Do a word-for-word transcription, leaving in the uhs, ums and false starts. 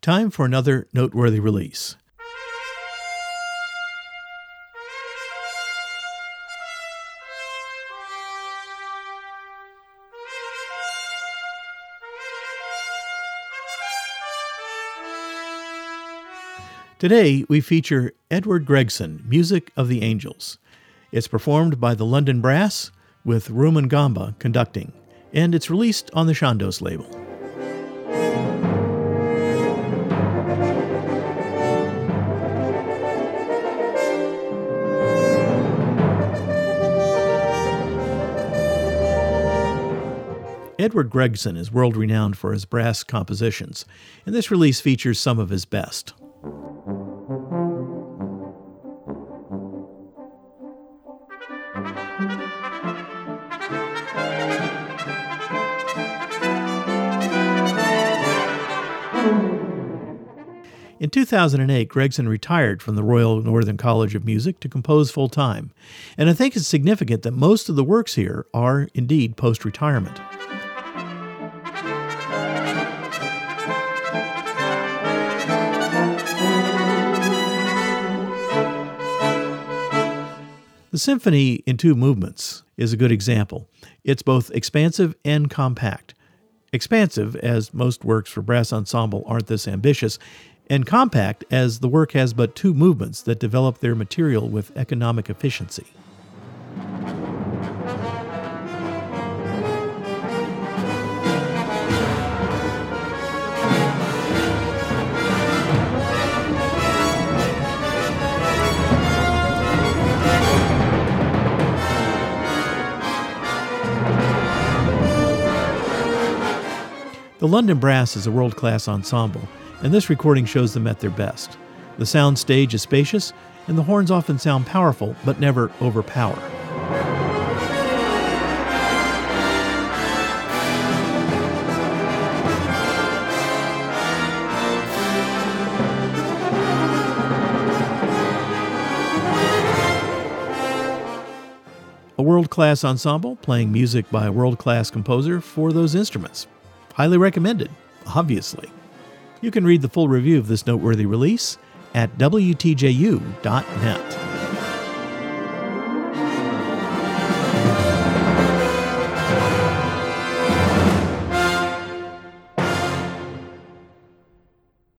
Time for another noteworthy release. Today, we feature Edward Gregson, Music of the Angels. It's performed by the London Brass, with Rumon Gamba conducting, and it's released on the Chandos label. Edward Gregson is world-renowned for his brass compositions, and this release features some of his best. In two thousand eight, Gregson retired from the Royal Northern College of Music to compose full-time, and I think it's significant that most of the works here are indeed post-retirement. The symphony in two movements is a good example. It's both expansive and compact. Expansive, as most works for brass ensemble aren't this ambitious, and compact, as the work has but two movements that develop their material with economic efficiency. The London Brass is a world-class ensemble, and this recording shows them at their best. The sound stage is spacious, and the horns often sound powerful, but never overpower. A world-class ensemble playing music by a world-class composer for those instruments. Highly recommended, obviously. You can read the full review of this noteworthy release at W T J U dot net.